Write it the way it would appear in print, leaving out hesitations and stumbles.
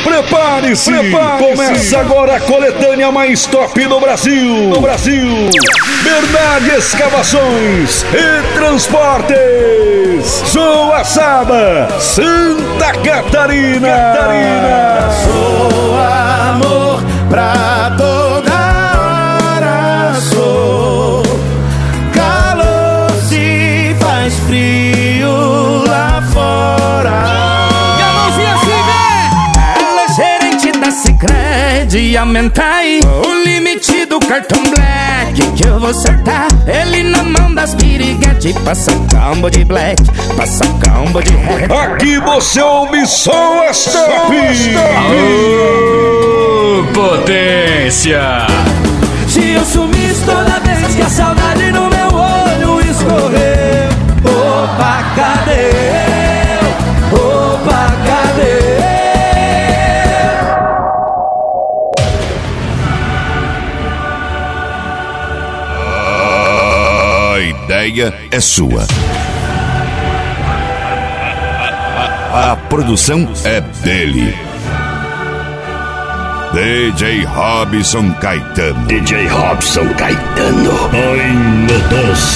Prepare-se! Começa agora a coletânea mais top do Brasil! Bernardi Escavações e Transportes! Joaçaba, Santa Catarina! Sou amor pra toda hora, sou calor se faz frio lá fora. E a mãozinha assim, vem! Ela é gerente da Sicredi e aumentar aí o limite do cartão Black que eu vou acertar. Ele na mão das piriguete, passa combo de Black, passa combo de Red. Aqui você ouve só as top! Potência! Se eu sumisse toda vez que a saudade no meu olho escorreu, opa, cadê eu? Opa, cadê A ideia é sua. A produção é dele. DJ Robson Caetano. DJ Robson Caetano. Ai, meu Deus.